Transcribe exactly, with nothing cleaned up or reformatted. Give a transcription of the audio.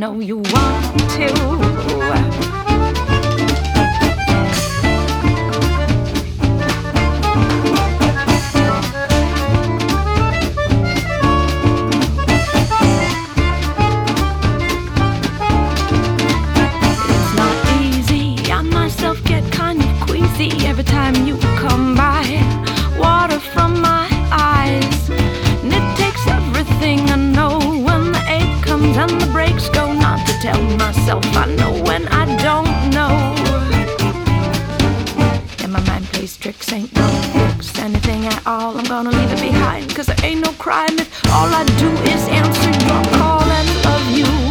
know you want to. Every time you come by, water from my eyes, and it takes everything I know when the ache comes and the brakes go, not to tell myself I know when I don't know. And my mind plays tricks, ain't no fix anything at all. I'm gonna leave it behind, cause there ain't no crime if all I do is answer your call and love you.